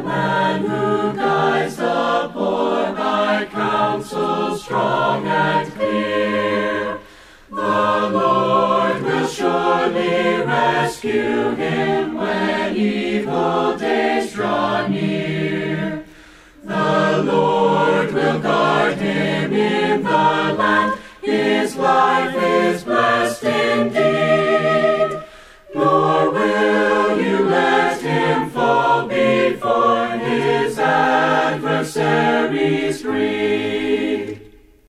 man who guides the poor by counsel strong and clear. The Lord will surely rescue him when evil days draw near. The Lord will guard him in the land. His life is blessed indeed. Nor will you let him fall before his adversaries' greed.